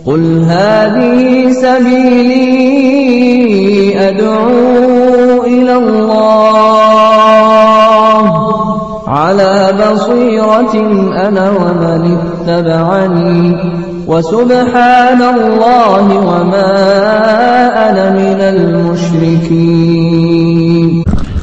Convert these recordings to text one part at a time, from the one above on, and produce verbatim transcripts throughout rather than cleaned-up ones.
قل هذه سبيلي أدعو إلى الله على بصيرة أنا ومن اتبعني وسبحان الله وما أنا من المشركين.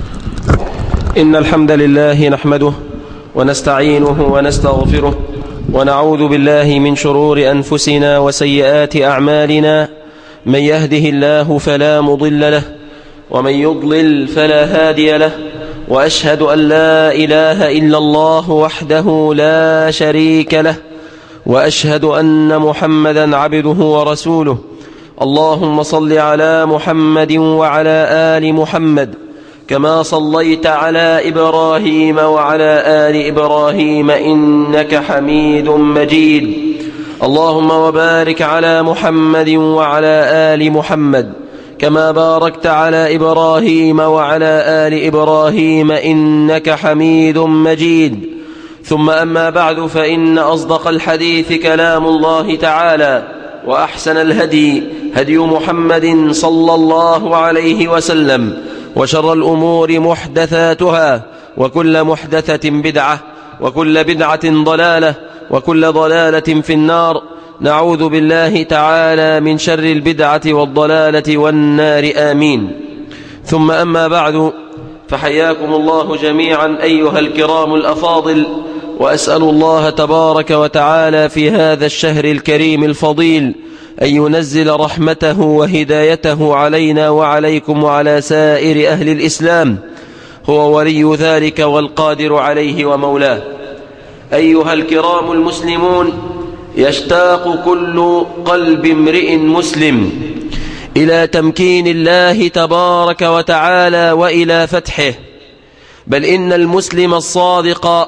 إن الحمد لله نحمده ونستعينه ونستغفره ونعوذ بالله من شرور أنفسنا وسيئات أعمالنا. من يهده الله فلا مضل له ومن يضلل فلا هادي له، وأشهد أن لا إله إلا الله وحده لا شريك له، وأشهد أن محمدا عبده ورسوله. اللهم صل على محمد وعلى آل محمد كما صليت على إبراهيم وعلى آل إبراهيم إنك حميد مجيد. اللهم وبارك على محمد وعلى آل محمد كما باركت على إبراهيم وعلى آل إبراهيم إنك حميد مجيد. ثم أما بعد، فإن أصدق الحديث كلام الله تعالى، وأحسن الهدي هدي محمد صلى الله عليه وسلم، وشر الأمور محدثاتها، وكل محدثة بدعة، وكل بدعة ضلالة، وكل ضلالة في النار. نعوذ بالله تعالى من شر البدعة والضلالة والنار، آمين. ثم أما بعد، فحياكم الله جميعا أيها الكرام الأفاضل، وأسأل الله تبارك وتعالى في هذا الشهر الكريم الفضيل أن ينزل رحمته وهدايته علينا وعليكم وعلى سائر أهل الإسلام، هو ولي ذلك والقادر عليه ومولاه. أيها الكرام المسلمون، يشتاق كل قلب امرئ مسلم إلى تمكين الله تبارك وتعالى وإلى فتحه، بل إن المسلم الصادق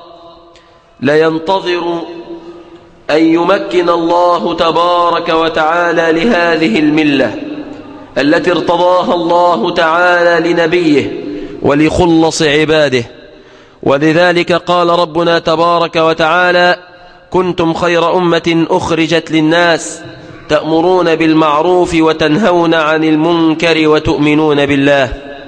لينتظر أن يمكن الله تبارك وتعالى لهذه الملة التي ارتضاها الله تعالى لنبيه ولخلص عباده. ولذلك قال ربنا تبارك وتعالى: كنتم خير أمة أخرجت للناس تأمرون بالمعروف وتنهون عن المنكر وتؤمنون بالله.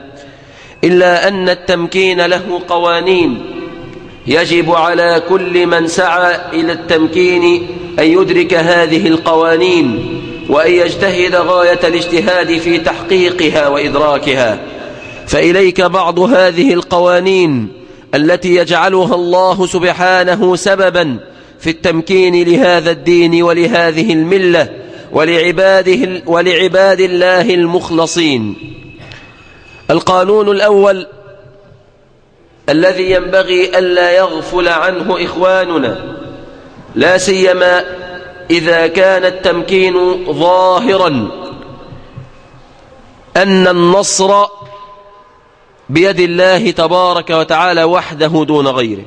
إلا أن التمكين له قوانين، يجب على كل من سعى إلى التمكين أن يدرك هذه القوانين، وأن يجتهد غاية الاجتهاد في تحقيقها وإدراكها. فإليك بعض هذه القوانين التي يجعلها الله سبحانه سببا في التمكين لهذا الدين ولهذه الملة ولعباده ولعباد الله المخلصين. القانون الأول الذي ينبغي ألا يغفل عنه إخواننا، لا سيما إذا كان التمكين ظاهرا، أن النصر بيد الله تبارك وتعالى وحده دون غيره.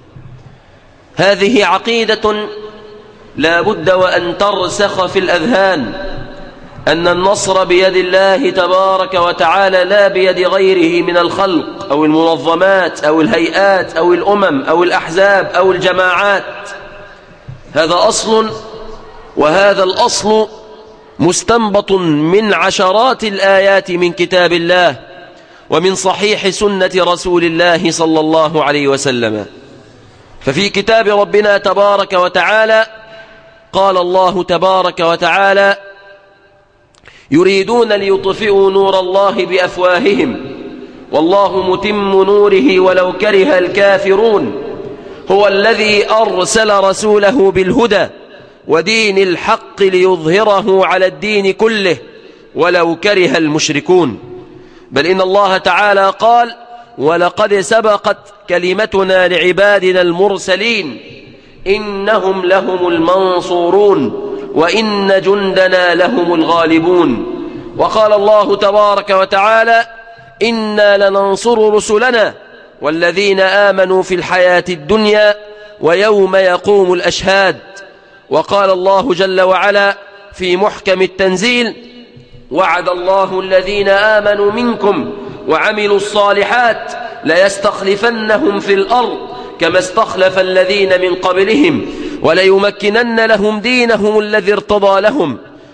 هذه عقيدة لا بد وأن ترسخ في الأذهان، أن النصر بيد الله تبارك وتعالى لا بيد غيره من الخلق أو المنظمات أو الهيئات أو الأمم أو الأحزاب أو الجماعات. هذا أصل، وهذا الأصل مستنبط من عشرات الآيات من كتاب الله ومن صحيح سنة رسول الله صلى الله عليه وسلم. ففي كتاب ربنا تبارك وتعالى قال الله تبارك وتعالى: يريدون ليطفئوا نور الله بأفواههم والله متم نوره ولو كره الكافرون. هو الذي أرسل رسوله بالهدى ودين الحق ليظهره على الدين كله ولو كره المشركون. بل إن الله تعالى قال: ولقد سبقت كلمتنا لعبادنا المرسلين إنهم لهم المنصورون وإن جندنا لهم الغالبون. وقال الله تبارك وتعالى: إنا لننصر رسلنا والذين آمنوا في الحياة الدنيا ويوم يقوم الأشهاد. وقال الله جل وعلا في محكم التنزيل: وعد الله الذين آمنوا منكم وعملوا الصالحات ليستخلفنهم في الأرض كما استخلف الذين من قبلهم وليمكنن لهم دينهم الذي ارتضى لهم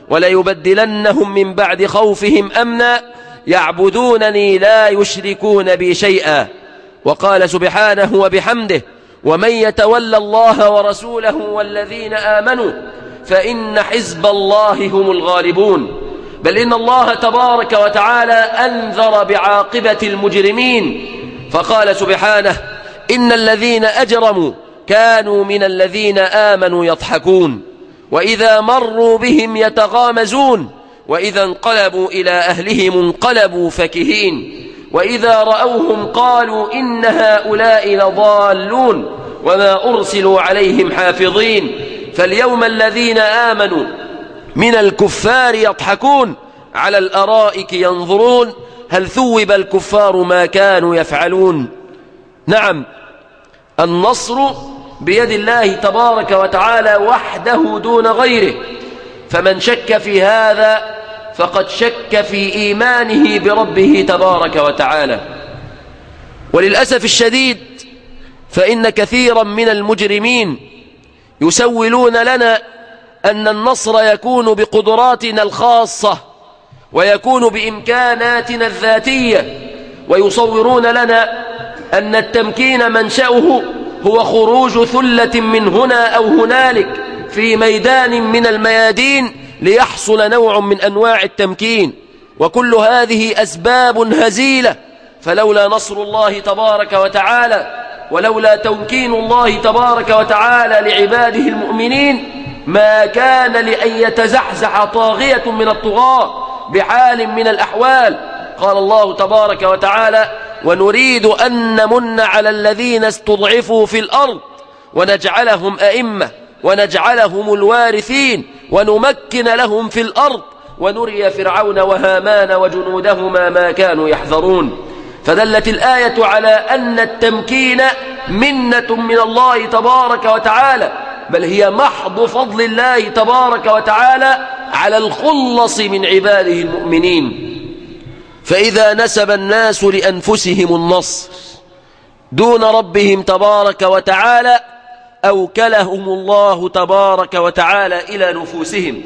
وليبدلنهم من بعد خوفهم أمنا يعبدونني لا يشركون بي شيئا. وقال سبحانه وبحمده: ومن يتولى الله ورسوله والذين آمنوا فإن حزب الله هم الغالبون. بل إن الله تبارك وتعالى أنذر بعاقبة المجرمين فقال سبحانه: إن الذين أجرموا كانوا من الذين آمنوا يضحكون وإذا مروا بهم يتغامزون وإذا انقلبوا إلى أهلهم انقلبوا فكهين وإذا رأوهم قالوا إن هؤلاء لضالون وما أرسلوا عليهم حافظين. فاليوم الذين آمنوا من الكفار يضحكون على الأرائك ينظرون هل ثوب الكفار ما كانوا يفعلون. نعم، النصر بيد الله تبارك وتعالى وحده دون غيره، فمن شك في هذا فقد شك في إيمانه بربه تبارك وتعالى. وللأسف الشديد فإن كثيرا من المجرمين يسولون لنا أن النصر يكون بقدراتنا الخاصة ويكون بإمكاناتنا الذاتية، ويصورون لنا أن التمكين منشأه هو خروج ثلة من هنا أو هنالك في ميدان من الميادين ليحصل نوع من أنواع التمكين، وكل هذه أسباب هزيلة. فلولا نصر الله تبارك وتعالى ولولا تمكين الله تبارك وتعالى لعباده المؤمنين ما كان لأن يتزحزح طاغية من الطغاة بحال من الأحوال. قال الله تبارك وتعالى: ونريد أن نمن على الذين استضعفوا في الأرض ونجعلهم أئمة ونجعلهم الوارثين ونمكن لهم في الأرض ونري فرعون وهامان وجنودهما ما كانوا يحذرون. فدلت الآية على أن التمكين منة من الله تبارك وتعالى، بل هي محض فضل الله تبارك وتعالى على الخلص من عباده المؤمنين. فإذا نسب الناس لأنفسهم النصر دون ربهم تبارك وتعالى أوكلهم الله تبارك وتعالى إلى نفوسهم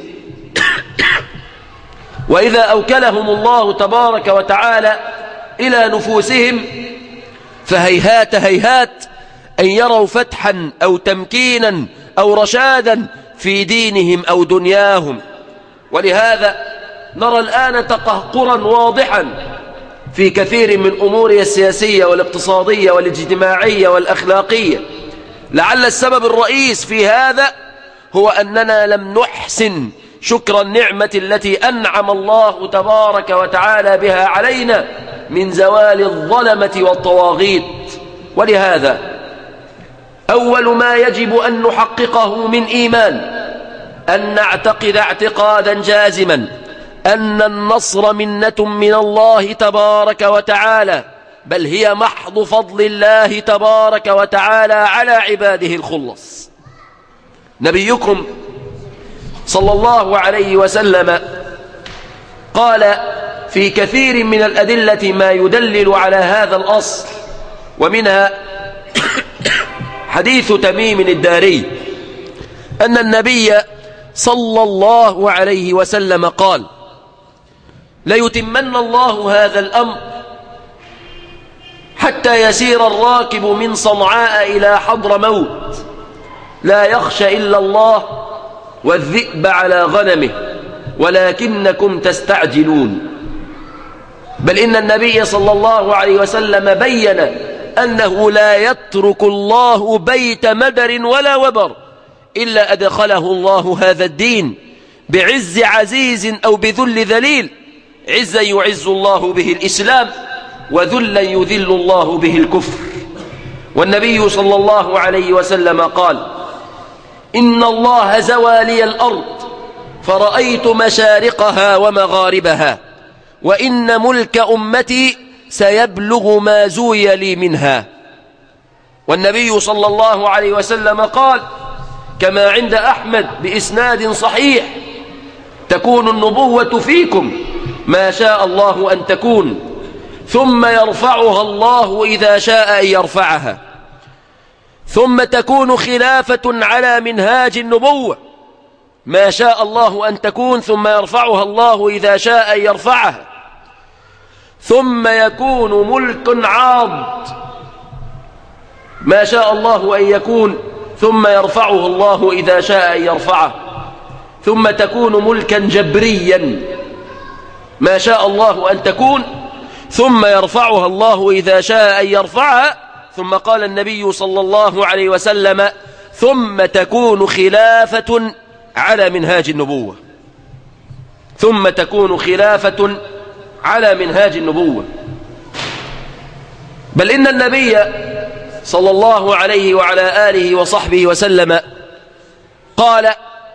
وإذا أوكلهم الله تبارك وتعالى إلى نفوسهم فهيهات هيهات أن يروا فتحا أو تمكينا أو رشادا في دينهم أو دنياهم. ولهذا نرى الآن تقهقرا واضحا في كثير من أمورها السياسية والاقتصادية والاجتماعية والأخلاقية. لعل السبب الرئيس في هذا هو أننا لم نحسن شكر النعمة التي أنعم الله تبارك وتعالى بها علينا من زوال الظلمة والطواغيت. ولهذا أول ما يجب أن نحققه من إيمان أن نعتقد اعتقادا جازما أن النصر منة من الله تبارك وتعالى، بل هي محض فضل الله تبارك وتعالى على عباده الخلص. نبيكم صلى الله عليه وسلم قال في كثير من الأدلة ما يدلل على هذا الأصل، ومنها حديث تميم الداري أن النبي صلى الله عليه وسلم قال: ليتمن الله هذا الأمر حتى يسير الراكب من صنعاء إلى حضر موت لا يخشى إلا الله والذئب على غنمه ولكنكم تستعجلون. بل إن النبي صلى الله عليه وسلم بين أنه لا يترك الله بيت مدر ولا وبر إلا أدخله الله هذا الدين بعز عزيز أو بذل ذليل، عزا يعز الله به الإسلام وذلا يذل الله به الكفر. والنبي صلى الله عليه وسلم قال: إن الله زوى لي الأرض فرأيت مشارقها ومغاربها وإن ملك أمتي سيبلغ ما زوي لي منها. والنبي صلى الله عليه وسلم قال كما عند أحمد بإسناد صحيح: تكون النبوة فيكم ما شاء الله أن تكون ثم يرفعها الله إذا شاء أن يرفعها، ثم تكون خلافة على منهاج النبوة ما شاء الله أن تكون ثم يرفعها الله إذا شاء أن يرفعها، ثم يكون ملك عاض ما شاء الله أن يكون ثم يرفعه الله إذا شاء أن يرفعه، ثم تكون ملكا جبريا ما شاء الله أن تكون ثم يرفعها الله إذا شاء أن يرفعها. ثم قال النبي صلى الله عليه وسلم ثم تكون خلافة على منهاج النبوة، ثم تكون خلافة على منهاج النبوة. بل إن النبي صلى الله عليه وعلى آله وصحبه وسلم قال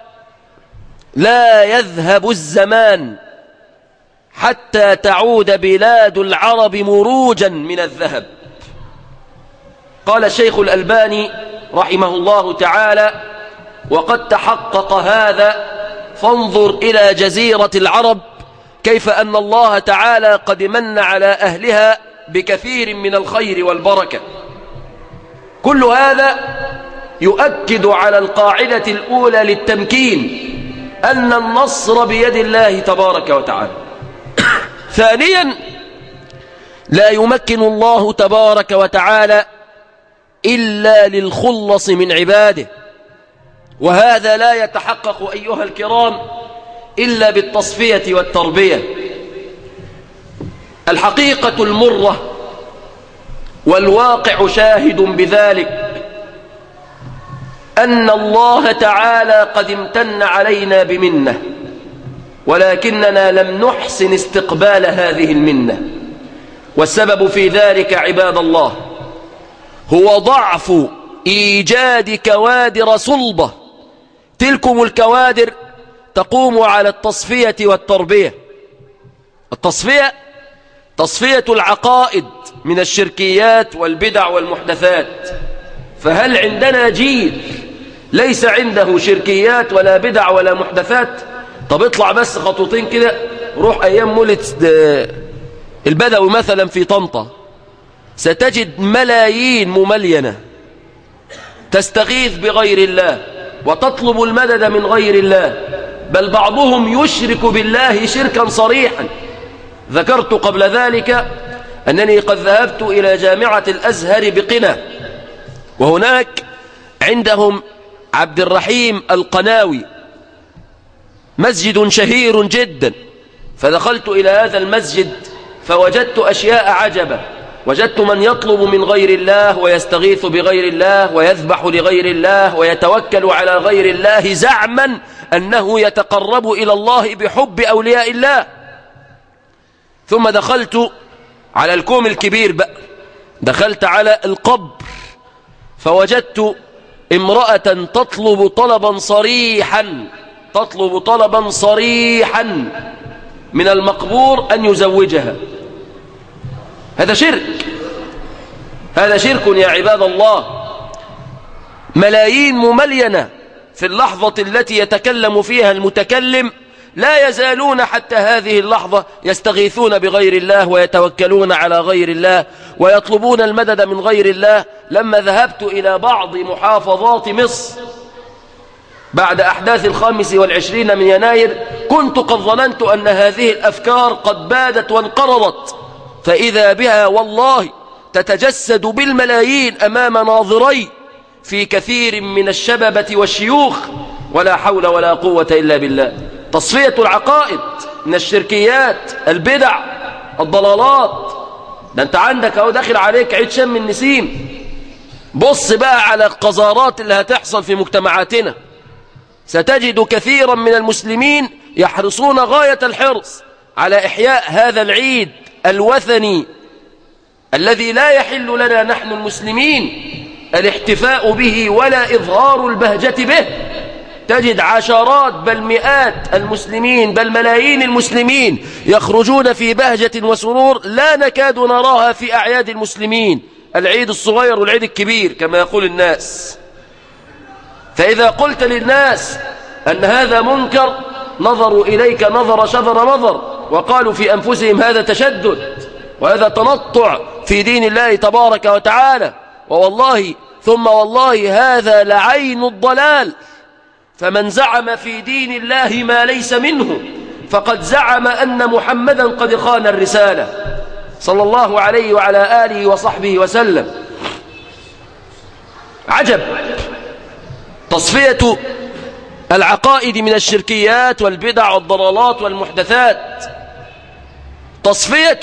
لا يذهب الزمان حتى تعود بلاد العرب مروجا من الذهب. قال الشيخ الألباني رحمه الله تعالى وقد تحقق هذا، فانظر إلى جزيرة العرب كيف أن الله تعالى قد من على أهلها بكثير من الخير والبركة. كل هذا يؤكد على القاعدة الأولى للتمكين أن النصر بيد الله تبارك وتعالى. ثانيا لا يمكن الله تبارك وتعالى إلا للخلص من عباده، وهذا لا يتحقق أيها الكرام إلا بالتصفية والتربية. الحقيقة المرة والواقع شاهد بذلك أن الله تعالى قد امتن علينا بمنة، ولكننا لم نحسن استقبال هذه المنة. والسبب في ذلك عباد الله هو ضعف إيجاد كوادر صلبة، تلكم الكوادر تقوم على التصفية والتربية. التصفية تصفية العقائد من الشركيات والبدع والمحدثات. فهل عندنا جيل ليس عنده شركيات ولا بدع ولا محدثات؟ طب اطلع بس خطوتين كده، روح أيام مولد البدوي مثلا في طنطا، ستجد ملايين مملينة تستغيث بغير الله وتطلب المدد من غير الله، بل بعضهم يشرك بالله شركا صريحا. ذكرت قبل ذلك أنني قد ذهبت إلى جامعة الأزهر بقنا، وهناك عندهم عبد الرحيم القناوي مسجد شهير جدا، فدخلت إلى هذا المسجد فوجدت أشياء عجبة. وجدت من يطلب من غير الله ويستغيث بغير الله ويذبح لغير الله ويتوكل على غير الله زعما أنه يتقرب إلى الله بحب أولياء الله. ثم دخلت على الكوم الكبير بقى، دخلت على القبر فوجدت امرأة تطلب طلبا صريحا تطلب طلبا صريحا من المقبور أن يزوجها. هذا شرك، هذا شرك يا عباد الله. ملايين مملينة في اللحظة التي يتكلم فيها المتكلم لا يزالون حتى هذه اللحظة يستغيثون بغير الله ويتوكلون على غير الله ويطلبون المدد من غير الله. لما ذهبت إلى بعض محافظات مصر بعد أحداث الخامس والعشرين من يناير كنت قد ظننت أن هذه الأفكار قد بادت وانقرضت، فإذا بها والله تتجسد بالملايين أمام ناظري في كثير من الشببة والشيوخ، ولا حول ولا قوة إلا بالله. تصفية العقائد من الشركيات، البدع، الضلالات. ده أنت عندك أهو داخل عليك عيد شم النسيم، بص بقى على القذارات اللي هتحصل في مجتمعاتنا. ستجد كثيرا من المسلمين يحرصون غاية الحرص على إحياء هذا العيد الوثني الذي لا يحل لنا نحن المسلمين الاحتفاء به ولا إظهار البهجة به. تجد عشرات بل مئات المسلمين بل ملايين المسلمين يخرجون في بهجة وسرور لا نكاد نراها في أعياد المسلمين، العيد الصغير والعيد الكبير كما يقول الناس. فإذا قلت للناس أن هذا منكر نظروا إليك نظر شذر نظر، وقالوا في أنفسهم هذا تشدد وهذا تنطع في دين الله تبارك وتعالى. ووالله ثم والله هذا لعين الضلال، فمن زعم في دين الله ما ليس منه فقد زعم أن محمدا قد خان الرسالة صلى الله عليه وعلى آله وصحبه وسلم. عجب تصفية العقائد من الشركيات والبدع والضلالات والمحدثات، تصفية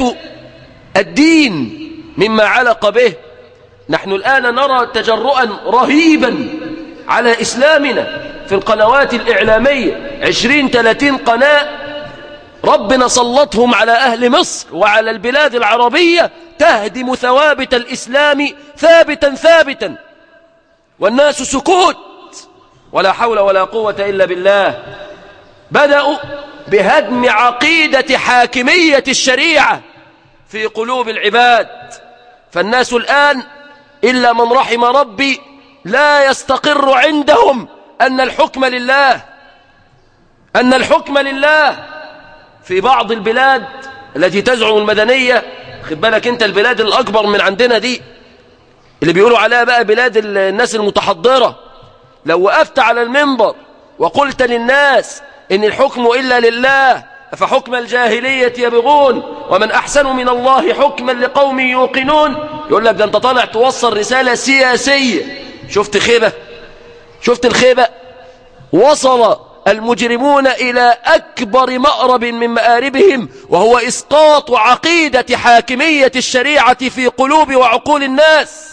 الدين مما علق به. نحن الآن نرى تجرؤا رهيبا على إسلامنا في القنوات الإعلامية، عشرين ثلاثين قناة ربنا سلطهم على أهل مصر وعلى البلاد العربية تهدم ثوابت الإسلام ثابتا ثابتا، والناس سكوت ولا حول ولا قوة إلا بالله. بدأوا بهدم عقيدة حاكمية الشريعة في قلوب العباد، فالناس الآن إلا من رحم ربي لا يستقر عندهم أن الحكم لله، أن الحكم لله. في بعض البلاد التي تزعم المدنية، خد بالك انت البلاد الأكبر من عندنا دي اللي بيقولوا عليها بقى بلاد الناس المتحضرة، لو وقفت على المنبر وقلت للناس إن الحكم إلا لله فحكم الجاهلية يبغون ومن أحسن من الله حكما لقوم يوقنون، يقول لك ده انت طالع توصل رسالة سياسية. شفت خيبة؟ شفت الخيبة؟ وصل المجرمون إلى أكبر مأرب من مآربهم، وهو إسقاط عقيدة حاكمية الشريعة في قلوب وعقول الناس.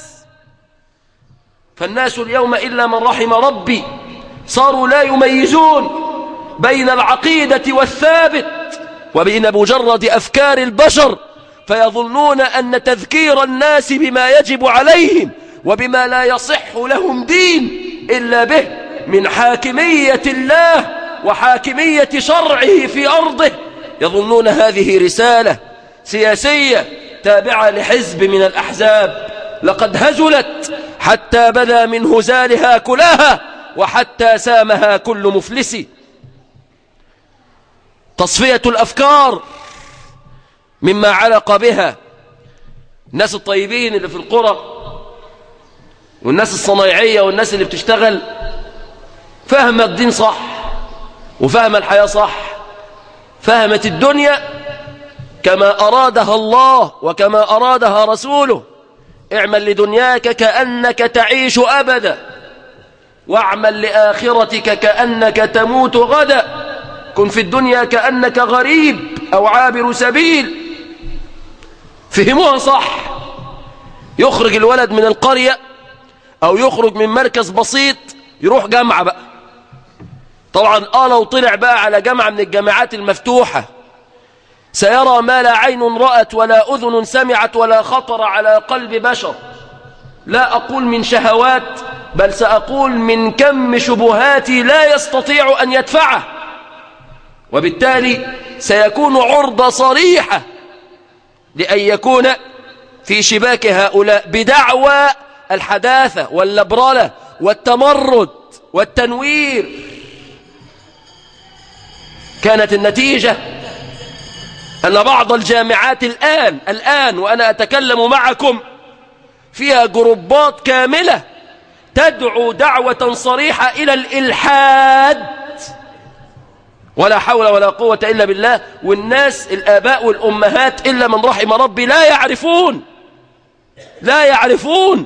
فالناس اليوم إلا من رحم ربي صاروا لا يميزون بين العقيدة والثابت وبين مجرد أفكار البشر، فيظنون أن تذكير الناس بما يجب عليهم وبما لا يصح لهم دين إلا به من حاكمية الله وحاكمية شرعه في أرضه، يظنون هذه رسالة سياسية تابعة لحزب من الأحزاب. لقد هزلت حتى بدا من هزالها كلها وحتى سامها كل مفلس. تصفية الأفكار مما علق بها الناس الطيبين اللي في القرى والناس الصنايعية والناس اللي بتشتغل، فهم الدين صح وفهم الحياة صح، فهمت الدنيا كما أرادها الله وكما أرادها رسوله. اعمل لدنياك كأنك تعيش أبدا، واعمل لآخرتك كأنك تموت غدا، كن في الدنيا كأنك غريب أو عابر سبيل. فهموها صح. يخرج الولد من القرية أو يخرج من مركز بسيط يروح جامعة بقى، طبعا آه لو طلع بقى على جامعة من الجامعات المفتوحة سيرى ما لا عين رأت ولا أذن سمعت ولا خطر على قلب بشر، لا أقول من شهوات بل سأقول من كم شبهات لا يستطيع أن يدفعه، وبالتالي سيكون عرضة صريحة لأن يكون في شباك هؤلاء بدعوى الحداثة واللبرلة والتمرد والتنوير. كانت النتيجة أن بعض الجامعات الآن الآن وأنا أتكلم معكم فيها جروبات كاملة تدعو دعوة صريحة إلى الإلحاد، ولا حول ولا قوة إلا بالله. والناس الآباء والأمهات إلا من رحم ربي لا يعرفون لا يعرفون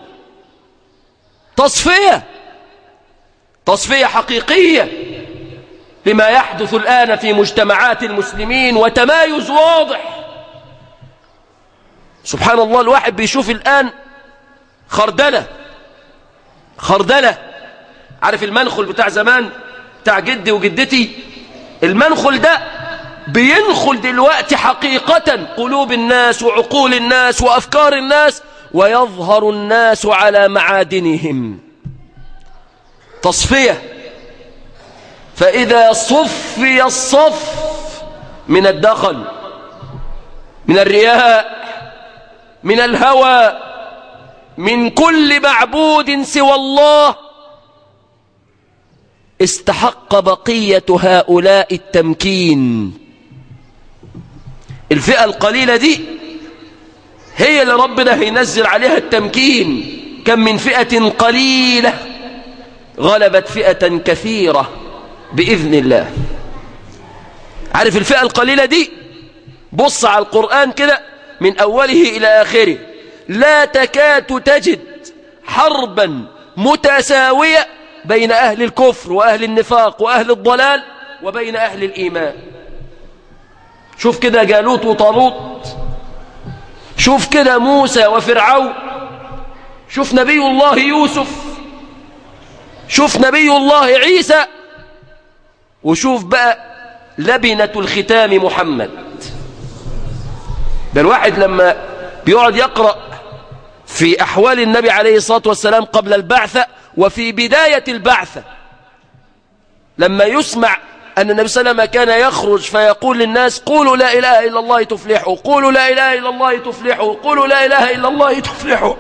تصفية تصفية حقيقية لما يحدث الآن في مجتمعات المسلمين، وتمايز واضح. سبحان الله، الواحد بيشوف الآن خردلة خردلة عارف المنخل بتاع زمان بتاع جدي وجدتي؟ المنخل ده بينخل دلوقتي حقيقة قلوب الناس وعقول الناس وأفكار الناس، ويظهر الناس على معادنهم. تصفية. فإذا صفي الصف من الدخل، من الرياء، من الهوى، من كل معبود سوى الله، استحق بقية هؤلاء التمكين. الفئة القليلة دي هي اللي ربنا هينزل عليها التمكين. كم من فئة قليلة غلبت فئة كثيرة بإذن الله. عارف الفئة القليلة دي؟ بص على القرآن كده من أوله إلى آخره، لا تكاد تجد حربا متساوية بين أهل الكفر وأهل النفاق وأهل الضلال وبين أهل الإيمان. شوف كده جالوت وطالوت، شوف كده موسى وفرعون، شوف نبي الله يوسف، شوف نبي الله عيسى، وشوف بقى لبنة الختام محمد. ده الواحد لما بيقعد يقرأ في أحوال النبي عليه الصلاة والسلام قبل البعثة وفي بداية البعثة، لما يسمع أن النبي صلى الله عليه وسلم كان يخرج فيقول للناس قولوا لا إله إلا الله تفلحوا، قولوا لا إله إلا الله تفلحوا، قولوا لا إله إلا الله تفلحوا،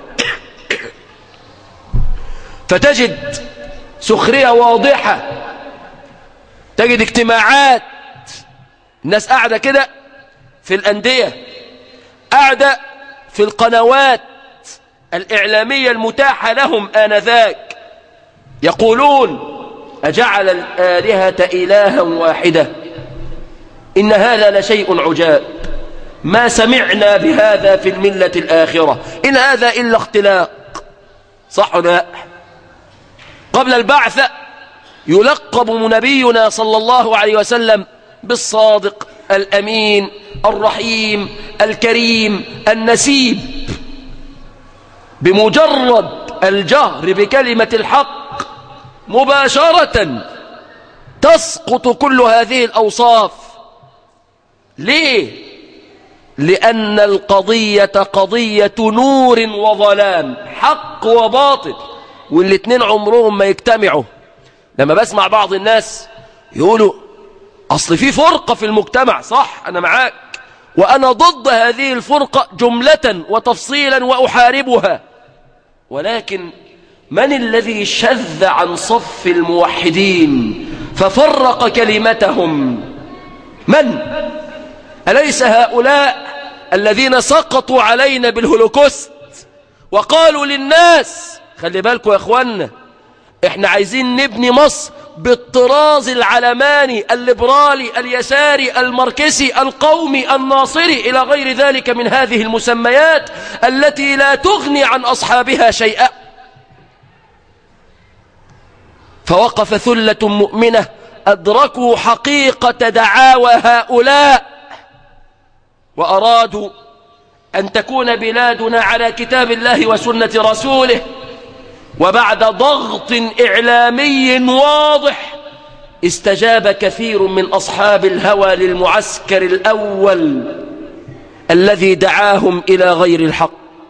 فتجد سخرية واضحة، تجد اجتماعات الناس قاعدة كده في الأندية، قاعدة في القنوات الإعلامية المتاحة لهم آنذاك، يقولون أجعل الآلهة إلها واحدة إن هذا لشيء عجاب ما سمعنا بهذا في الملة الآخرة إن هذا إلا اختلاق. صح ولا لا؟ قبل البعثة يلقب نبينا صلى الله عليه وسلم بالصادق الأمين الرحيم الكريم النسيب. بمجرد الجهر بكلمة الحق مباشرة تسقط كل هذه الأوصاف. ليه؟ لأن القضية قضية نور وظلام، حق وباطل، والاتنين عمرهم ما يجتمعوا. لما بسمع بعض الناس يقولوا أصل في فرقة في المجتمع، صح أنا معاك، وأنا ضد هذه الفرقة جملة وتفصيلا وأحاربها، ولكن من الذي شذ عن صف الموحدين ففرق كلمتهم؟ من؟ أليس هؤلاء الذين سقطوا علينا بالهولوكوست وقالوا للناس خلي بالكم يا اخوانا احنا عايزين نبني مصر بالطراز العلماني الليبرالي اليساري الماركسي القومي الناصري إلى غير ذلك من هذه المسميات التي لا تغني عن أصحابها شيئا. فوقف ثلة مؤمنة أدركوا حقيقة دعاوى هؤلاء وأرادوا أن تكون بلادنا على كتاب الله وسنة رسوله، وبعد ضغط إعلامي واضح استجاب كثير من أصحاب الهوى للمعسكر الأول الذي دعاهم إلى غير الحق.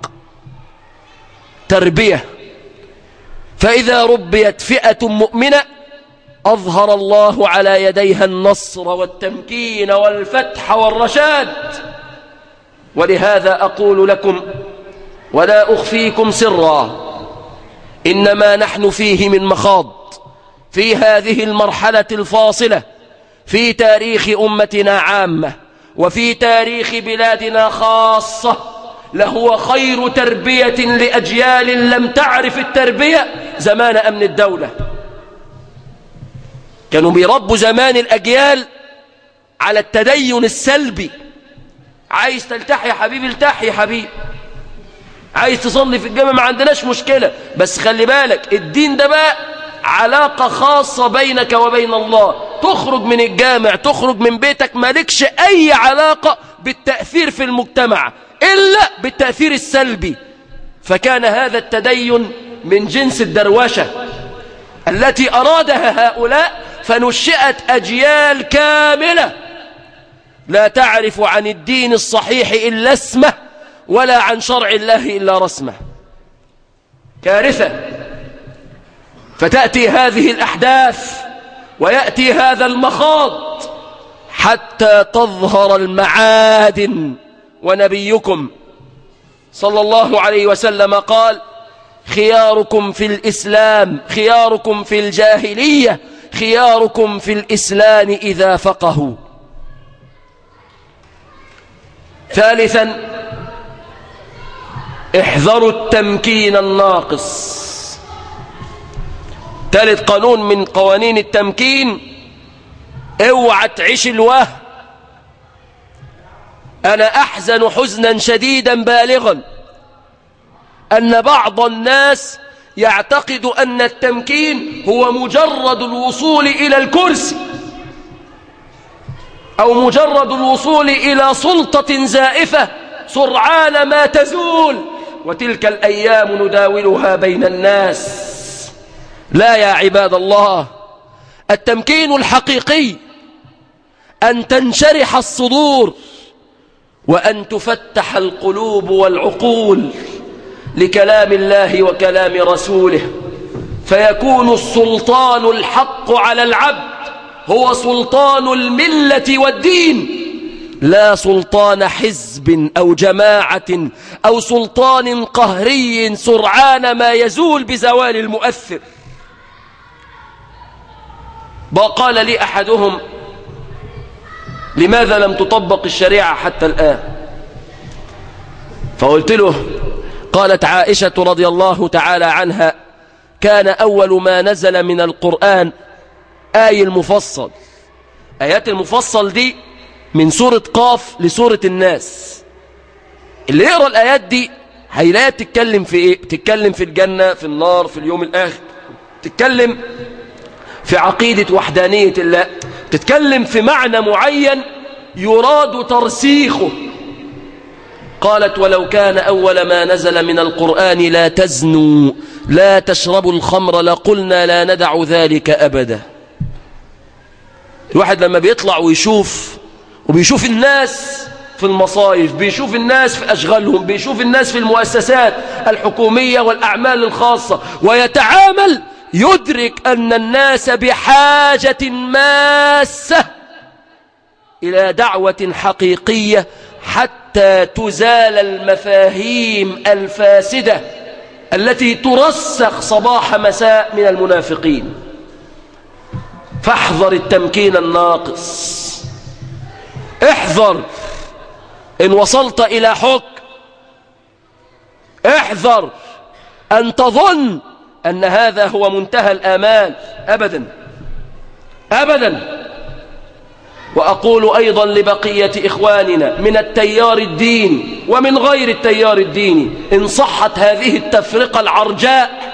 تربية، فإذا ربيت فئة مؤمنة أظهر الله على يديها النصر والتمكين والفتح والرشاد. ولهذا أقول لكم ولا أخفيكم سرا، إنما نحن فيه من مخاض في هذه المرحلة الفاصلة في تاريخ أمتنا عامة وفي تاريخ بلادنا خاصة لهو خير تربية لأجيال لم تعرف التربية زمان أمن الدولة. كانوا بيربوا زمان الأجيال على التدين السلبي، عايز تلتحي يا حبيبي التحي يا حبيبي، عايز تصلي في الجامع ما عندناش مشكلة، بس خلي بالك الدين ده بقى علاقة خاصة بينك وبين الله، تخرج من الجامع تخرج من بيتك مالكش أي علاقة بالتأثير في المجتمع إلا بالتأثير السلبي. فكان هذا التدين من جنس الدروشة التي أرادها هؤلاء، فنشئت أجيال كاملة لا تعرف عن الدين الصحيح إلا اسمه ولا عن شرع الله إلا رسمه. كارثة. فتأتي هذه الأحداث ويأتي هذا المخاض حتى تظهر المعادن. ونبيكم صلى الله عليه وسلم قال خياركم في الإسلام خياركم في الجاهلية خياركم في الإسلام إذا فقهوا. ثالثا احذروا التمكين الناقص. ثالث قانون من قوانين التمكين اوعى تعيش الوهم. أنا أحزن حزنا شديدا بالغا أن بعض الناس يعتقد أن التمكين هو مجرد الوصول إلى الكرسي أو مجرد الوصول إلى سلطة زائفة سرعان ما تزول، وتلك الأيام نداولها بين الناس. لا يا عباد الله، التمكين الحقيقي أن تنشرح الصدور وأن تفتح القلوب والعقول لكلام الله وكلام رسوله، فيكون السلطان الحق على العبد هو سلطان الملة والدين، لا سلطان حزب أو جماعة أو سلطان قهري سرعان ما يزول بزوال المؤثر. وقال لي أحدهم: لماذا لم تطبق الشريعة حتى الآن؟ فقلت له: قالت عائشة رضي الله تعالى عنها: كان أول ما نزل من القرآن آي المفصل. آيات المفصل دي من سورة قاف لسورة الناس. اللي يقرأ الآيات دي هيلاقيها تتكلم في إيه؟ تتكلم في الجنة، في النار، في اليوم الآخر، تتكلم في عقيدة وحدانية الله، تتكلم في معنى معين يراد ترسيخه. قالت: ولو كان أول ما نزل من القرآن لا تزنوا لا تشربوا الخمر لقلنا لا ندع ذلك أبدا. الواحد لما بيطلع ويشوف وبيشوف الناس في المصايف، بيشوف الناس في أشغالهم، بيشوف الناس في المؤسسات الحكومية والأعمال الخاصة ويتعامل، يدرك أن الناس بحاجة ماسة إلى دعوة حقيقية حتى تزال المفاهيم الفاسدة التي ترسخ صباح مساء من المنافقين. فاحذر التمكين الناقص، احذر إن وصلت إلى حكم، احذر أن تظن أن هذا هو منتهى الآمال. أبدا أبدا. وأقول أيضا لبقية إخواننا من التيار الديني ومن غير التيار الديني، إن صحت هذه التفرقة العرجاء،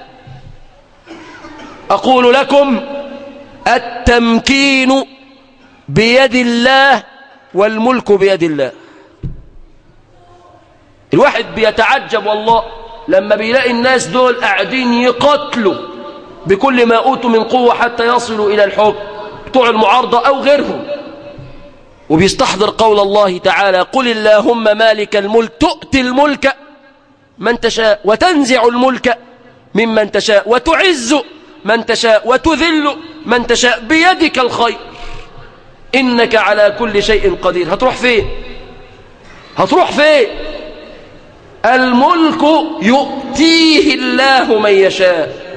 أقول لكم: التمكين بيد الله والملك بيد الله. الواحد بيتعجب والله لما بيلاقي الناس دول قاعدين يقتلوا بكل ما أوتوا من قوة حتى يصلوا إلى الحكم، بتوع المعارضة أو غيرهم، وبيستحضر قول الله تعالى: قل اللهم مالك الملك تؤتي الملك من تشاء وتنزع الملك ممن تشاء وتعز من تشاء وتذل من تشاء بيدك الخير إنك على كل شيء قدير. هتروح فين؟ هتروح فين؟ الملك يؤتيه الله من يشاء.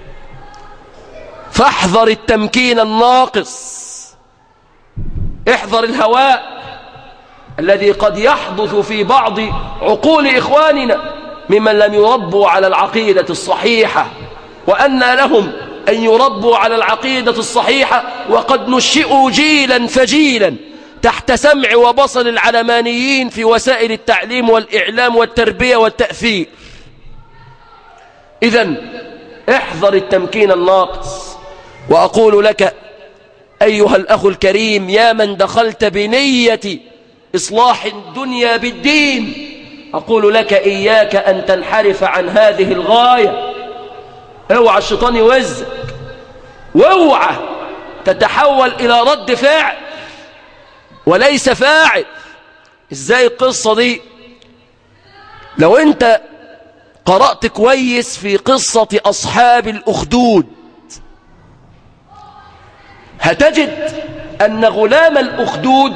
فاحذر التمكين الناقص، احذر الهواء الذي قد يحدث في بعض عقول إخواننا ممن لم يربوا على العقيدة الصحيحة، وأن لهم أن يربوا على العقيدة الصحيحة وقد نشئوا جيلا فجيلا تحت سمع وبصر العلمانيين في وسائل التعليم والإعلام والتربية والتأثير. إذن احذر التمكين الناقص. وأقول لك أيها الأخ الكريم، يا من دخلت بنية إصلاح الدنيا بالدين، أقول لك إياك أن تنحرف عن هذه الغاية. اوعى الشيطان يوزك، واوعى تتحول إلى رد فعل وليس فاعل. ازاي القصة دي؟ لو انت قرأت كويس في قصة أصحاب الأخدود هتجد أن غلام الأخدود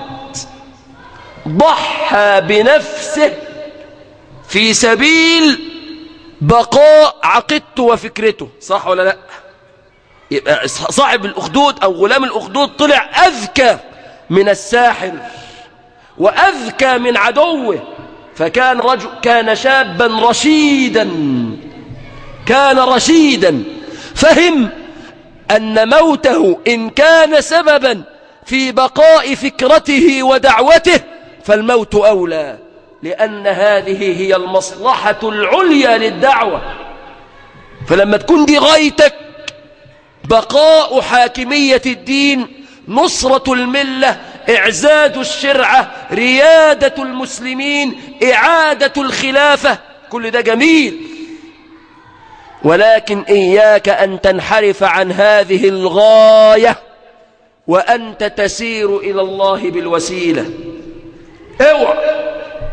ضحى بنفسه في سبيل بقاء عقيدته وفكرته، صح ولا لا؟ يبقى صاحب الأخدود أو غلام الأخدود طلع أذكى من الساحر وأذكى من عدوه، فكان رجل كان شابا رشيدا، كان رشيدا، فهم أن موته إن كان سببا في بقاء فكرته ودعوته فالموت أولى، لأن هذه هي المصلحة العليا للدعوة. فلما تكون دي غايتك، بقاء حاكمية الدين، نصرة الملة، إعزاز الشرعة، ريادة المسلمين، إعادة الخلافة، كل ده جميل. ولكن إياك أن تنحرف عن هذه الغاية وأنت تسير إلى الله بالوسيلة. اوعى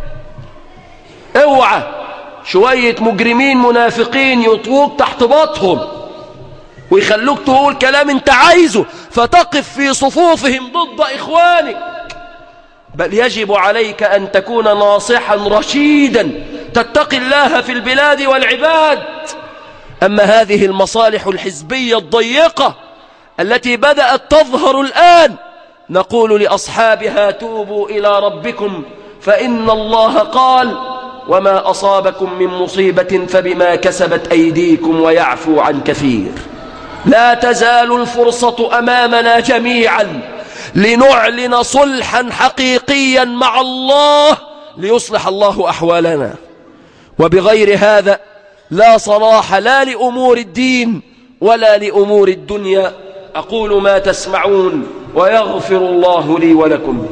اوعى شوية مجرمين منافقين يطوك تحت باطهم ويخلوك تقول كلام انت عايزه فتقف في صفوفهم ضد إخوانك، بل يجب عليك أن تكون ناصحا رشيدا تتقي الله في البلاد والعباد. أما هذه المصالح الحزبية الضيقة التي بدأت تظهر الآن، نقول لأصحابها توبوا إلى ربكم فإن الله قال وما أصابكم من مصيبة فبما كسبت أيديكم ويعفو عن كثير. لا تزال الفرصة أمامنا جميعا لنعلن صلحا حقيقيا مع الله ليصلح الله أحوالنا، وبغير هذا لا صلاح لا لأمور الدين ولا لأمور الدنيا. أقول ما تسمعون ويغفر الله لي ولكم.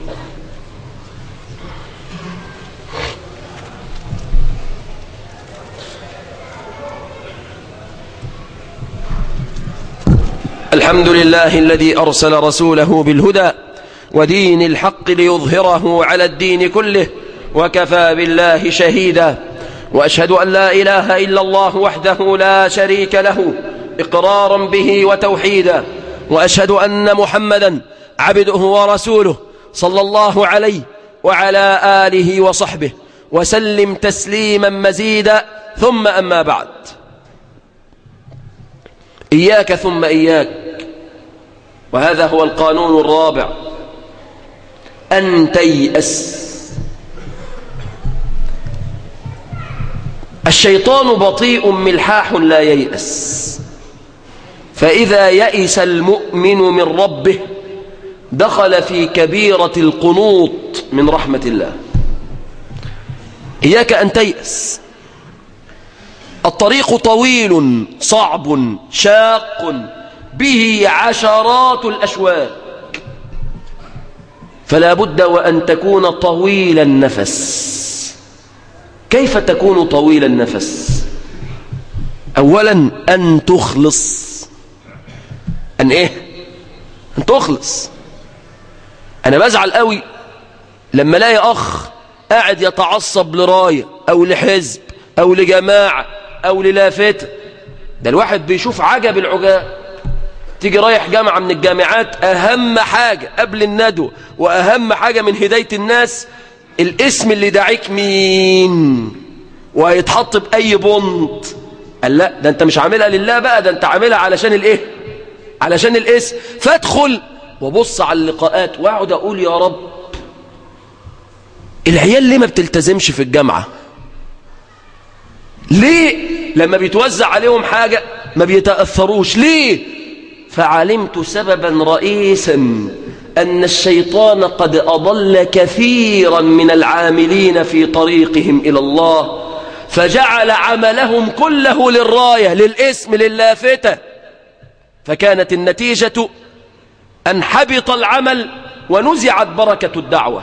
الحمد لله الذي أرسل رسوله بالهدى ودين الحق ليظهره على الدين كله وكفى بالله شهيدا، وأشهد أن لا إله إلا الله وحده لا شريك له إقرارا به وتوحيدا، وأشهد أن محمدا عبده ورسوله صلى الله عليه وعلى آله وصحبه وسلم تسليما مزيدا. ثم أما بعد، إياك ثم إياك، وهذا هو القانون الرابع، أن تيأس. الشيطان بطيء ملحاح لا ييأس، فإذا يئس المؤمن من ربه دخل في كبيرة القنوط من رحمة الله. إياك أن تيأس، الطريق طويل صعب شاق به عشرات الأشواك، فلا بد وأن تكون طويل النفس. كيف تكون طويل النفس؟ أولا أن تخلص. أن إيه؟ أن تخلص. أنا بزعل قوي لما الاقي أخ قاعد يتعصب لراية أو لحزب أو لجماعة أو للافتة. ده الواحد بيشوف عجب العجاب. تيجي رايح جامعة من الجامعات، أهم حاجة قبل الندوة وأهم حاجة من هداية الناس الاسم اللي داعيك مين، وهيتحط بأي بنط. قال لا، ده أنت مش عاملها لله بقى، ده أنت عاملها علشان الإيه؟ علشان الاسم. فادخل وبص على اللقاءات واقعد أقول يا رب، العيال ليه ما بتلتزمش في الجامعة؟ ليه لما بيتوزع عليهم حاجة ما بيتأثروش؟ ليه؟ فعلمت سببا رئيسا، أن الشيطان قد أضل كثيرا من العاملين في طريقهم إلى الله، فجعل عملهم كله للراية، للاسم، للافتة، فكانت النتيجة أن حبط العمل ونزعت بركة الدعوة.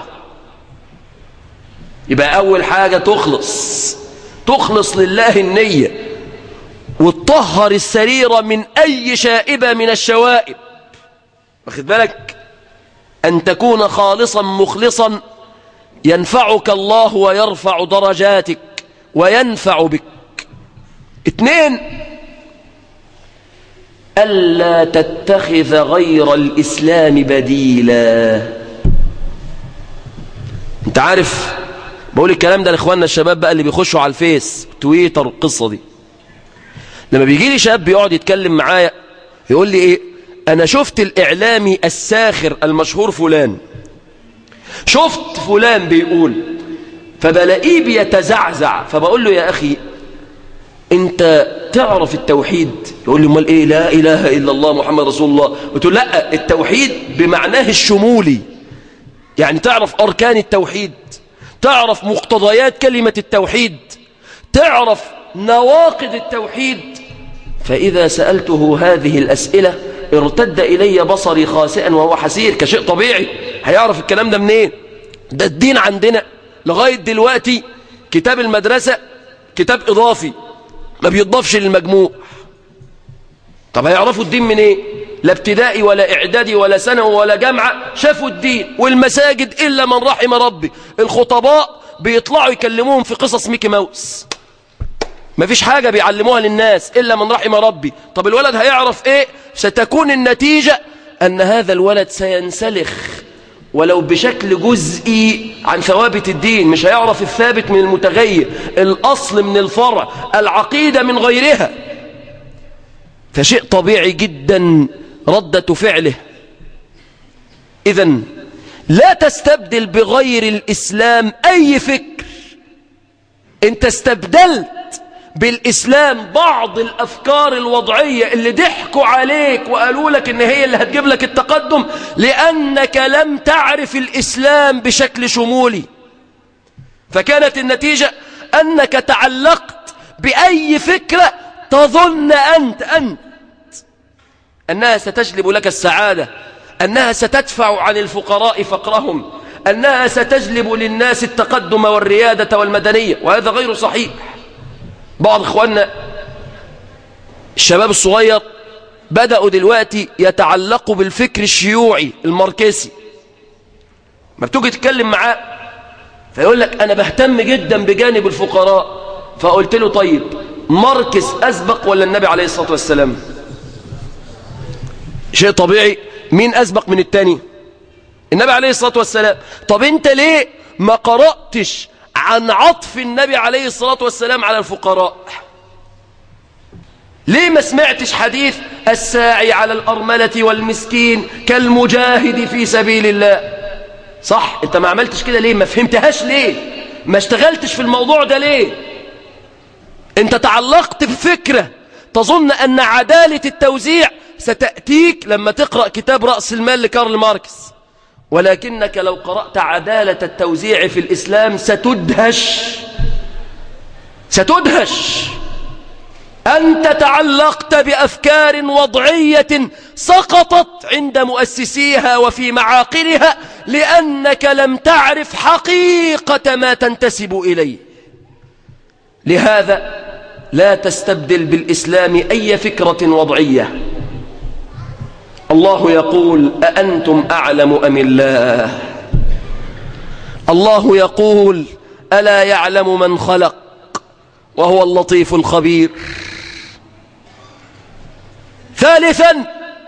يبقى أول حاجة تخلص تخلص لله النية، وتطهر السريرة من أي شائبة من الشوائب. واخد بالك؟ أن تكون خالصا مخلصا ينفعك الله ويرفع درجاتك وينفع بك. اثنين، ألا تتخذ غير الإسلام بديلا. انت عارف، بقول الكلام ده لإخواننا الشباب بقى اللي بيخشوا على الفيس تويتر القصة دي. لما بيجي لي شاب بيقعد يتكلم معايا يقول لي ايه، انا شفت الاعلامي الساخر المشهور فلان، شفت فلان بيقول، فبلاقيه بيتزعزع، فبقول له يا اخي انت تعرف التوحيد. يقول لي امال ايه لا اله الا الله محمد رسول الله؟ قلت له لا، التوحيد بمعناه الشمولي، يعني تعرف اركان التوحيد، تعرف مقتضيات كلمة التوحيد، تعرف نواقض التوحيد. فإذا سألته هذه الأسئلة ارتد إلي بصري خاسئا وهو حسير، كشيء طبيعي. هيعرف الكلام ده منين؟ ده الدين عندنا لغاية دلوقتي كتاب المدرسة كتاب إضافي ما بيضافش للمجموع. طب هيعرفوا الدين من ايه؟ لا ابتدائي ولا إعدادي ولا ثانوي ولا جامعة شافوا الدين. والمساجد إلا من رحم ربي، الخطباء بيطلعوا يكلموهم في قصص ميكي ماوس، مفيش حاجة بيعلموها للناس إلا من رحم ربي. طب الولد هيعرف إيه؟ ستكون النتيجة أن هذا الولد سينسلخ ولو بشكل جزئي عن ثوابت الدين، مش هيعرف الثابت من المتغير، الأصل من الفرع، العقيدة من غيرها. فشيء طبيعي جدا ردة فعله. إذن لا تستبدل بغير الإسلام أي فكر. انت استبدلت بالإسلام بعض الأفكار الوضعية اللي ضحكوا عليك وقالوا لك إن هي اللي هتجيب لك التقدم، لأنك لم تعرف الإسلام بشكل شمولي. فكانت النتيجة أنك تعلقت بأي فكرة تظن أنت أنت أنها ستجلب لك السعادة، أنها ستدفع عن الفقراء فقرهم، أنها ستجلب للناس التقدم والريادة والمدنية، وهذا غير صحيح. بعض إخواننا الشباب الصغير بدأوا دلوقتي يتعلقوا بالفكر الشيوعي الماركسي. ما بتوجي تتكلم معاه فيقول لك أنا بهتم جدا بجانب الفقراء. فقلت له طيب ماركس أسبق ولا النبي عليه الصلاة والسلام؟ شيء طبيعي، مين أسبق من التاني؟ النبي عليه الصلاة والسلام. طب انت ليه ما قرأتش عن عطف النبي عليه الصلاة والسلام على الفقراء؟ ليه ما سمعتش حديث الساعي على الأرملة والمسكين كالمجاهد في سبيل الله؟ صح، انت ما عملتش كده ليه؟ ما فهمتهاش ليه؟ ما اشتغلتش في الموضوع ده ليه؟ انت تعلقت بفكرة تظن أن عدالة التوزيع ستأتيك لما تقرأ كتاب رأس المال لكارل ماركس، ولكنك لو قرأت عدالة التوزيع في الإسلام ستدهش ستدهش. أنت تعلقت بأفكار وضعية سقطت عند مؤسسيها وفي معاقلها لأنك لم تعرف حقيقة ما تنتسب إليه. لهذا لا تستبدل بالإسلام أي فكرة وضعية. الله يقول أأنتم أعلم أم الله؟ الله يقول ألا يعلم من خلق وهو اللطيف الخبير. ثالثا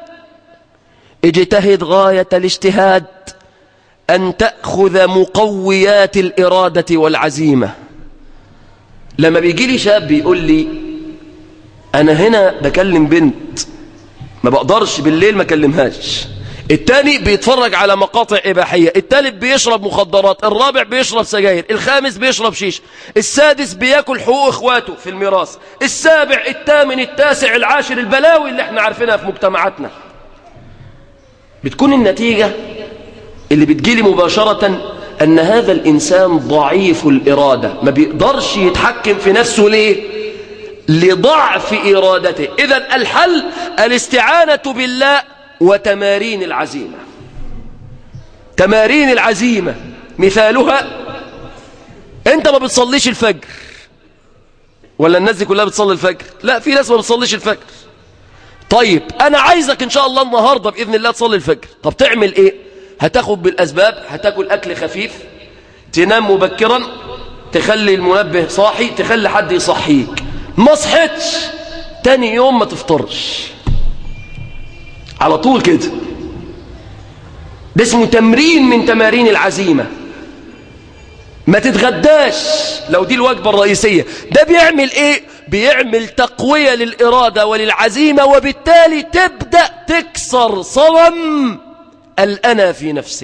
اجتهد غاية الاجتهاد أن تأخذ مقويات الإرادة والعزيمة. لما بيجي لي شاب بيقول لي أنا هنا بكلم بنت ما بقدرش بالليل ما كلمهاش، التاني بيتفرج على مقاطع إباحية، التالت بيشرب مخدرات، الرابع بيشرب سجاير، الخامس بيشرب شيش، السادس بياكل حقوق اخواته في الميراث، السابع الثامن التاسع العاشر، البلاوي اللي احنا عارفينها في مجتمعاتنا. بتكون النتيجة اللي بتجيلي مباشرة أن هذا الإنسان ضعيف الإرادة، ما بيقدرش يتحكم في نفسه. ليه؟ لضعف إرادته. إذن الحل الاستعانة بالله وتمارين العزيمة. تمارين العزيمة مثالها أنت ما بتصليش الفجر، ولا الناس دي كلها بتصلي الفجر؟ لا، في ناس ما بتصليش الفجر. طيب أنا عايزك إن شاء الله النهاردة بإذن الله تصلي الفجر. طب تعمل إيه؟ هتاخد بالأسباب، هتاكل أكل خفيف، تنام مبكرا، تخلي المنبه صاحي، تخلي حد يصحيك. ما صحتش تاني يوم ما تفطرش على طول كده. ده اسمه تمرين من تمارين العزيمة. ما تتغداش لو دي الوجبة الرئيسية. ده بيعمل ايه؟ بيعمل تقوية للإرادة وللعزيمة، وبالتالي تبدأ تكسر صنم الأنا في نفسك.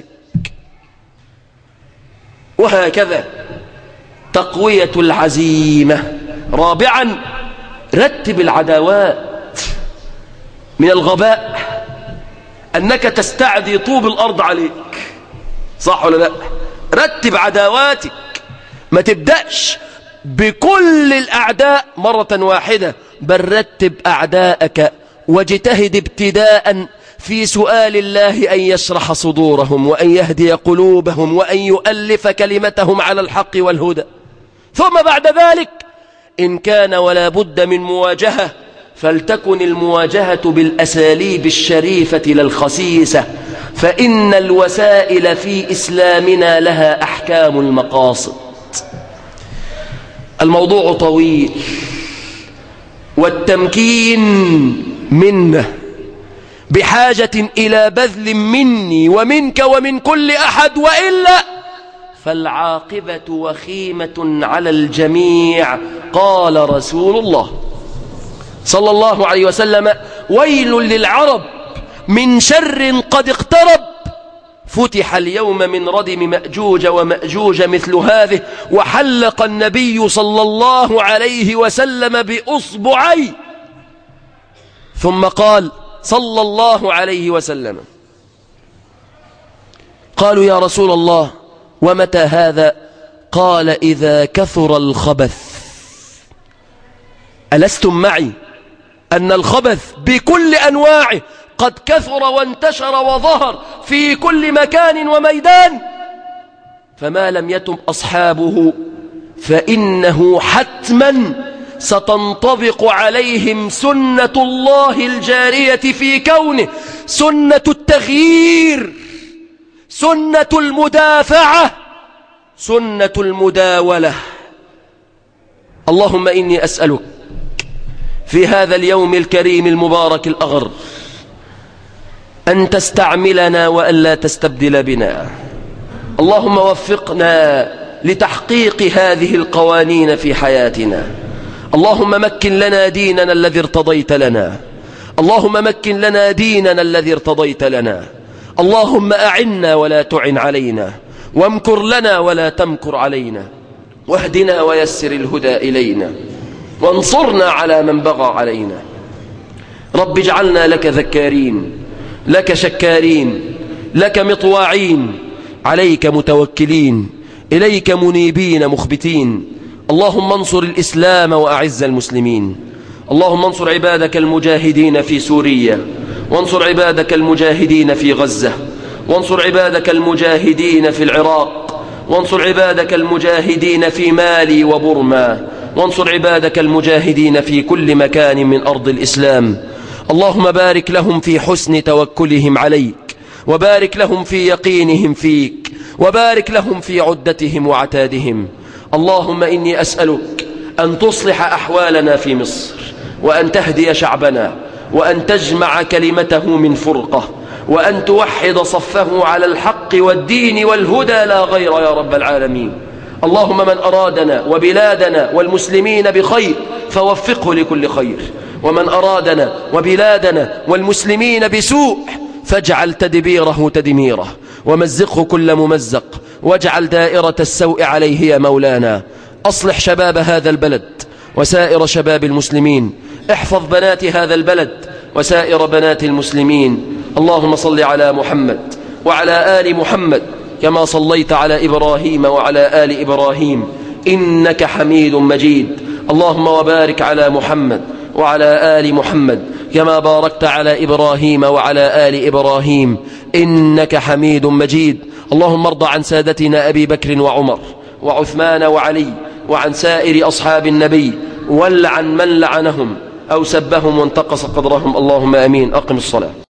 وهكذا تقوية العزيمة. رابعا رتب العداوات. من الغباء أنك تستعدي طوب الأرض عليك، صح ولا لا؟ رتب عداواتك، ما تبدأش بكل الأعداء مرة واحدة، بل رتب أعداءك واجتهد ابتداء في سؤال الله أن يشرح صدورهم وأن يهدي قلوبهم وأن يؤلف كلمتهم على الحق والهدى. ثم بعد ذلك إن كان ولا بد من مواجهة فلتكن المواجهة بالأساليب الشريفة لا الخسيسة، فإن الوسائل في إسلامنا لها أحكام المقاصد. الموضوع طويل والتمكين منه بحاجة إلى بذل مني ومنك ومن كل أحد، وإلا فالعاقبة وخيمة على الجميع. قال رسول الله صلى الله عليه وسلم: ويل للعرب من شر قد اقترب، فتح اليوم من ردم مأجوج ومأجوج مثل هذه، وحلق النبي صلى الله عليه وسلم بأصبعي، ثم قال صلى الله عليه وسلم: قالوا يا رسول الله ومتى هذا؟ قال: إذا كثر الخبث. ألستم معي أن الخبث بكل أنواعه قد كثر وانتشر وظهر في كل مكان وميدان، فما لم يتم أصحابه فإنه حتما ستنطبق عليهم سنة الله الجارية في كونه، سنة التغيير، سنة المدافعة، سنة المداولة. اللهم إني أسألك في هذا اليوم الكريم المبارك الأغر أن تستعملنا وأن لا تستبدل بنا. اللهم وفقنا لتحقيق هذه القوانين في حياتنا. اللهم مكن لنا ديننا الذي ارتضيت لنا، اللهم مكن لنا ديننا الذي ارتضيت لنا. اللهم أعنا ولا تعن علينا، وامكر لنا ولا تمكر علينا، واهدنا ويسر الهدى إلينا، وانصرنا على من بغى علينا. رب اجعلنا لك ذكارين، لك شكارين، لك مطواعين، عليك متوكلين، إليك منيبين مخبتين. اللهم انصر الإسلام وأعز المسلمين. اللهم انصر عبادك المجاهدين في سوريا، وانصر عبادك المجاهدين في غزة، وانصر عبادك المجاهدين في العراق، وانصر عبادك المجاهدين في مالي وبرما، وانصر عبادك المجاهدين في كل مكان من أرض الإسلام. اللهم بارك لهم في حسن توكلهم عليك، وبارك لهم في يقينهم فيك، وبارك لهم في عدتهم وعتادهم. اللهم إني أسألك أن تصلح أحوالنا في مصر، وأن تهدي شعبنا، وأن تجمع كلمته من فرقة، وأن توحد صفه على الحق والدين والهدى لا غير يا رب العالمين. اللهم من أرادنا وبلادنا والمسلمين بخير فوفقه لكل خير، ومن أرادنا وبلادنا والمسلمين بسوء فاجعل تدبيره تدميره، ومزقه كل ممزق، واجعل دائرة السوء عليه يا مولانا. أصلح شباب هذا البلد وسائر شباب المسلمين، احفظ بنات هذا البلد وسائر بنات المسلمين. اللهم صل على محمد وعلى آل محمد كما صليت على إبراهيم وعلى آل إبراهيم إنك حميد مجيد. اللهم وبارك على محمد وعلى آل محمد كما باركت على إبراهيم وعلى آل إبراهيم إنك حميد مجيد. اللهم ارض عن سادتنا أبي بكر وعمر وعثمان وعلي وعن سائر أصحاب النبي، ولعن من لعنهم أو سبهم وانتقص قدرهم. اللهم آمين. أقم الصلاة.